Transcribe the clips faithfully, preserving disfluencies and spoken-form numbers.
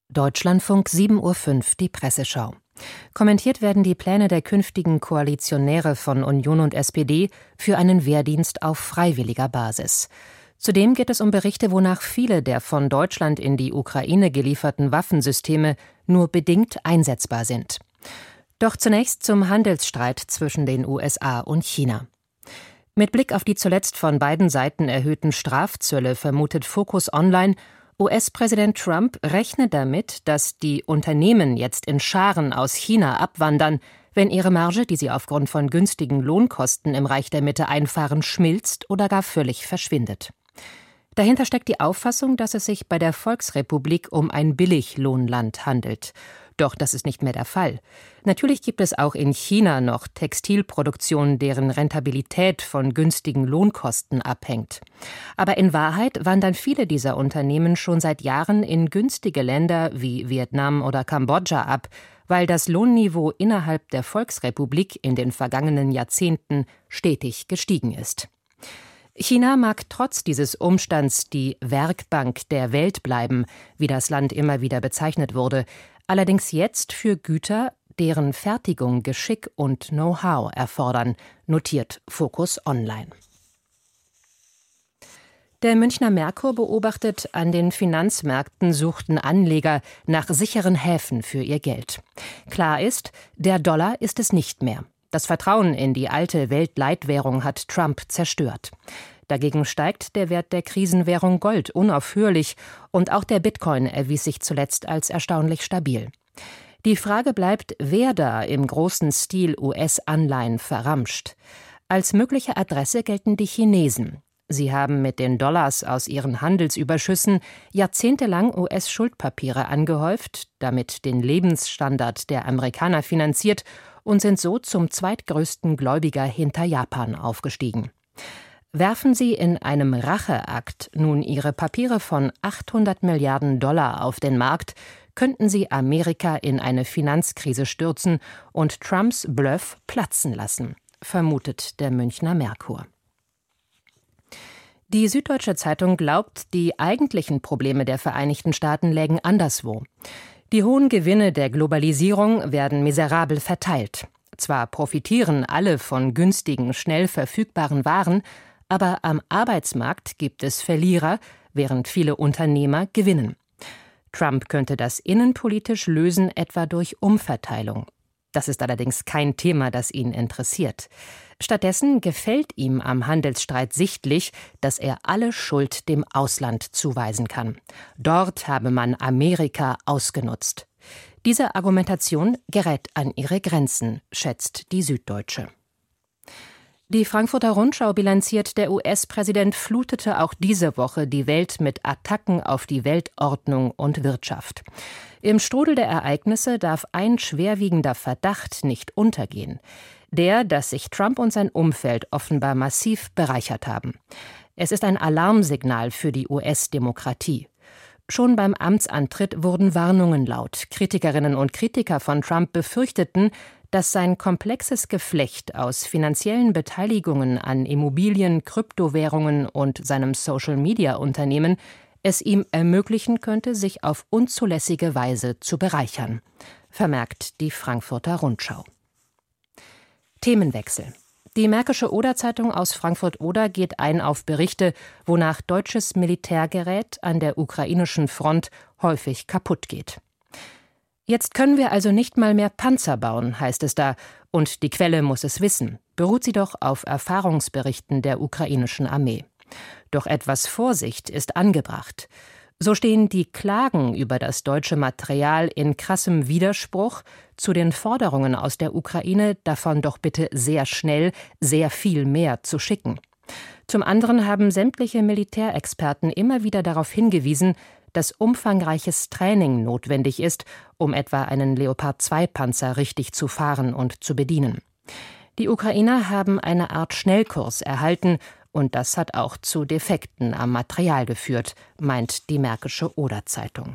Deutschlandfunk sieben Uhr fünf, die Presseschau. Kommentiert werden die Pläne der künftigen Koalitionäre von Union und S P D für einen Wehrdienst auf freiwilliger Basis. Zudem geht es um Berichte, wonach viele der von Deutschland in die Ukraine gelieferten Waffensysteme nur bedingt einsetzbar sind. Doch zunächst zum Handelsstreit zwischen den U S A und China. Mit Blick auf die zuletzt von beiden Seiten erhöhten Strafzölle vermutet Focus Online, U S-Präsident Trump rechne damit, dass die Unternehmen jetzt in Scharen aus China abwandern, wenn ihre Marge, die sie aufgrund von günstigen Lohnkosten im Reich der Mitte einfahren, schmilzt oder gar völlig verschwindet. Dahinter steckt die Auffassung, dass es sich bei der Volksrepublik um ein Billiglohnland handelt. Doch das ist nicht mehr der Fall. Natürlich gibt es auch in China noch Textilproduktion, deren Rentabilität von günstigen Lohnkosten abhängt. Aber in Wahrheit wandern viele dieser Unternehmen schon seit Jahren in günstige Länder wie Vietnam oder Kambodscha ab, weil das Lohnniveau innerhalb der Volksrepublik in den vergangenen Jahrzehnten stetig gestiegen ist. China mag trotz dieses Umstands die Werkbank der Welt bleiben, wie das Land immer wieder bezeichnet wurde, allerdings jetzt für Güter, deren Fertigung Geschick und Know-how erfordern, notiert Focus Online. Der Münchner Merkur beobachtet, an den Finanzmärkten suchten Anleger nach sicheren Häfen für ihr Geld. Klar ist, der Dollar ist es nicht mehr. Das Vertrauen in die alte Weltleitwährung hat Trump zerstört. Dagegen steigt der Wert der Krisenwährung Gold unaufhörlich und auch der Bitcoin erwies sich zuletzt als erstaunlich stabil. Die Frage bleibt, wer da im großen Stil U S-Anleihen verramscht. Als mögliche Adresse gelten die Chinesen. Sie haben mit den Dollars aus ihren Handelsüberschüssen jahrzehntelang U S-Schuldpapiere angehäuft, damit den Lebensstandard der Amerikaner finanziert und sind so zum zweitgrößten Gläubiger hinter Japan aufgestiegen. Werfen sie in einem Racheakt nun ihre Papiere von achthundert Milliarden Dollar auf den Markt, könnten sie Amerika in eine Finanzkrise stürzen und Trumps Bluff platzen lassen, vermutet der Münchner Merkur. Die Süddeutsche Zeitung glaubt, die eigentlichen Probleme der Vereinigten Staaten lägen anderswo. Die hohen Gewinne der Globalisierung werden miserabel verteilt. Zwar profitieren alle von günstigen, schnell verfügbaren Waren, aber am Arbeitsmarkt gibt es Verlierer, während viele Unternehmer gewinnen. Trump könnte das innenpolitisch lösen, etwa durch Umverteilung. Das ist allerdings kein Thema, das ihn interessiert. Stattdessen gefällt ihm am Handelsstreit sichtlich, dass er alle Schuld dem Ausland zuweisen kann. Dort habe man Amerika ausgenutzt. Diese Argumentation gerät an ihre Grenzen, schätzt die Süddeutsche. Die Frankfurter Rundschau bilanziert, der U S-Präsident flutete auch diese Woche die Welt mit Attacken auf die Weltordnung und Wirtschaft. Im Strudel der Ereignisse darf ein schwerwiegender Verdacht nicht untergehen. Der, dass sich Trump und sein Umfeld offenbar massiv bereichert haben. Es ist ein Alarmsignal für die U S-Demokratie. Schon beim Amtsantritt wurden Warnungen laut. Kritikerinnen und Kritiker von Trump befürchteten, dass sein komplexes Geflecht aus finanziellen Beteiligungen an Immobilien, Kryptowährungen und seinem Social-Media-Unternehmen es ihm ermöglichen könnte, sich auf unzulässige Weise zu bereichern, vermerkt die Frankfurter Rundschau. Themenwechsel. Die Märkische Oder-Zeitung aus Frankfurt-Oder geht ein auf Berichte, wonach deutsches Militärgerät an der ukrainischen Front häufig kaputt geht. Jetzt können wir also nicht mal mehr Panzer bauen, heißt es da, und die Quelle muss es wissen. Beruht sie doch auf Erfahrungsberichten der ukrainischen Armee. Doch etwas Vorsicht ist angebracht. So stehen die Klagen über das deutsche Material in krassem Widerspruch zu den Forderungen aus der Ukraine, davon doch bitte sehr schnell sehr viel mehr zu schicken. Zum anderen haben sämtliche Militärexperten immer wieder darauf hingewiesen, dass umfangreiches Training notwendig ist, um etwa einen Leopard zwei Panzer richtig zu fahren und zu bedienen. Die Ukrainer haben eine Art Schnellkurs erhalten, und das hat auch zu Defekten am Material geführt, meint die Märkische Oder-Zeitung.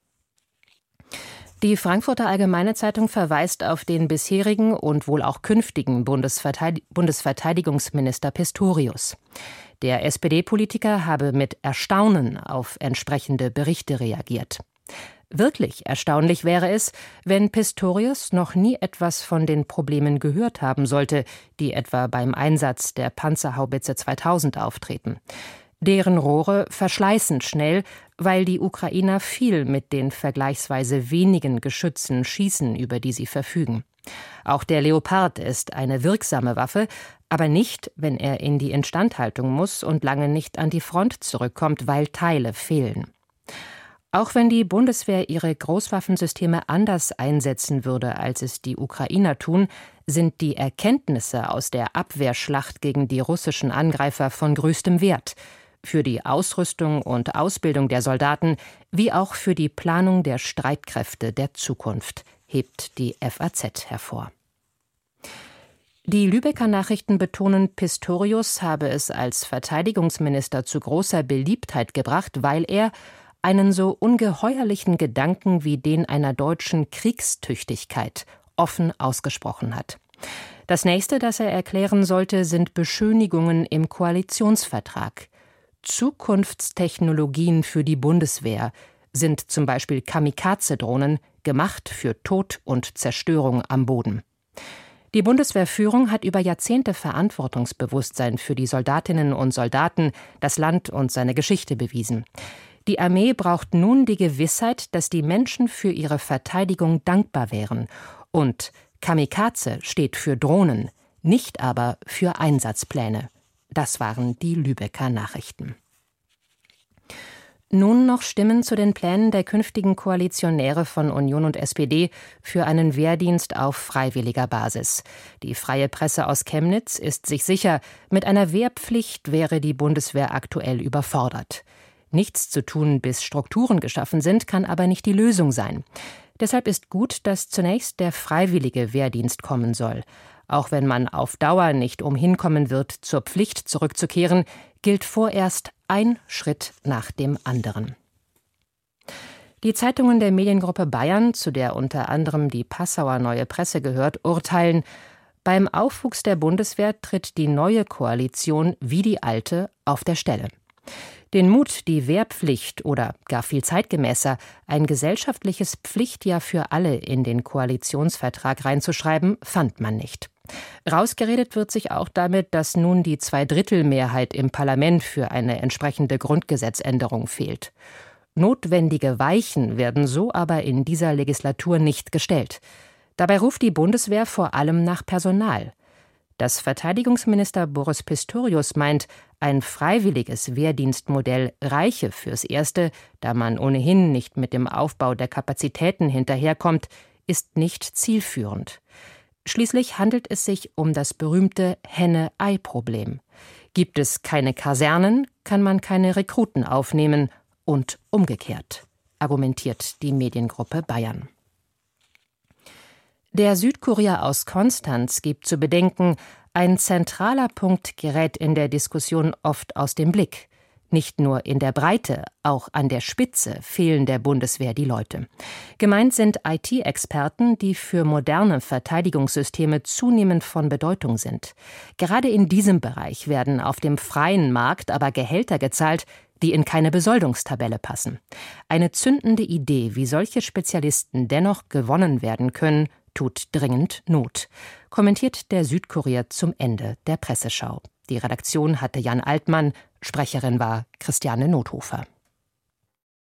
Die Frankfurter Allgemeine Zeitung verweist auf den bisherigen und wohl auch künftigen Bundesverteidig- Bundesverteidigungsminister Pistorius. Der S P D-Politiker habe mit Erstaunen auf entsprechende Berichte reagiert. Wirklich erstaunlich wäre es, wenn Pistorius noch nie etwas von den Problemen gehört haben sollte, die etwa beim Einsatz der Panzerhaubitze zweitausend auftreten. Deren Rohre verschleißen schnell, weil die Ukrainer viel mit den vergleichsweise wenigen Geschützen schießen, über die sie verfügen. Auch der Leopard ist eine wirksame Waffe, aber nicht, wenn er in die Instandhaltung muss und lange nicht an die Front zurückkommt, weil Teile fehlen. Auch wenn die Bundeswehr ihre Großwaffensysteme anders einsetzen würde, als es die Ukrainer tun, sind die Erkenntnisse aus der Abwehrschlacht gegen die russischen Angreifer von größtem Wert. Für die Ausrüstung und Ausbildung der Soldaten, wie auch für die Planung der Streitkräfte der Zukunft, hebt die F A Z hervor. Die Lübecker Nachrichten betonen, Pistorius habe es als Verteidigungsminister zu großer Beliebtheit gebracht, weil er einen so ungeheuerlichen Gedanken wie den einer deutschen Kriegstüchtigkeit offen ausgesprochen hat. Das nächste, das er erklären sollte, sind Beschönigungen im Koalitionsvertrag. Zukunftstechnologien für die Bundeswehr sind zum Beispiel Kamikaze-Drohnen, gemacht für Tod und Zerstörung am Boden. Die Bundeswehrführung hat über Jahrzehnte Verantwortungsbewusstsein für die Soldatinnen und Soldaten, das Land und seine Geschichte bewiesen. Die Armee braucht nun die Gewissheit, dass die Menschen für ihre Verteidigung dankbar wären. Und Kamikaze steht für Drohnen, nicht aber für Einsatzpläne. Das waren die Lübecker Nachrichten. Nun noch Stimmen zu den Plänen der künftigen Koalitionäre von Union und S P D für einen Wehrdienst auf freiwilliger Basis. Die Freie Presse aus Chemnitz ist sich sicher, mit einer Wehrpflicht wäre die Bundeswehr aktuell überfordert. Nichts zu tun, bis Strukturen geschaffen sind, kann aber nicht die Lösung sein. Deshalb ist gut, dass zunächst der freiwillige Wehrdienst kommen soll. Auch wenn man auf Dauer nicht umhin kommen wird, zur Pflicht zurückzukehren, gilt vorerst ein Schritt nach dem anderen. Die Zeitungen der Mediengruppe Bayern, zu der unter anderem die Passauer Neue Presse gehört, urteilen, beim Aufwuchs der Bundeswehr tritt die neue Koalition wie die alte auf der Stelle. Den Mut, die Wehrpflicht oder gar viel zeitgemäßer ein gesellschaftliches Pflichtjahr für alle in den Koalitionsvertrag reinzuschreiben, fand man nicht. Rausgeredet wird sich auch damit, dass nun die Zweidrittelmehrheit im Parlament für eine entsprechende Grundgesetzänderung fehlt. Notwendige Weichen werden so aber in dieser Legislatur nicht gestellt. Dabei ruft die Bundeswehr vor allem nach Personal. Dass Verteidigungsminister Boris Pistorius meint, ein freiwilliges Wehrdienstmodell reiche fürs Erste, da man ohnehin nicht mit dem Aufbau der Kapazitäten hinterherkommt, ist nicht zielführend. Schließlich handelt es sich um das berühmte Henne-Ei-Problem. Gibt es keine Kasernen, kann man keine Rekruten aufnehmen und umgekehrt, argumentiert die Mediengruppe Bayern. Der Südkurier aus Konstanz gibt zu bedenken, ein zentraler Punkt gerät in der Diskussion oft aus dem Blick. Nicht nur in der Breite, auch an der Spitze fehlen der Bundeswehr die Leute. Gemeint sind I T-Experten, die für moderne Verteidigungssysteme zunehmend von Bedeutung sind. Gerade in diesem Bereich werden auf dem freien Markt aber Gehälter gezahlt, die in keine Besoldungstabelle passen. Eine zündende Idee, wie solche Spezialisten dennoch gewonnen werden können, tut dringend Not, kommentiert der Südkurier zum Ende der Presseschau. Die Redaktion hatte Jan Altmann, Sprecherin war Christiane Nothofer.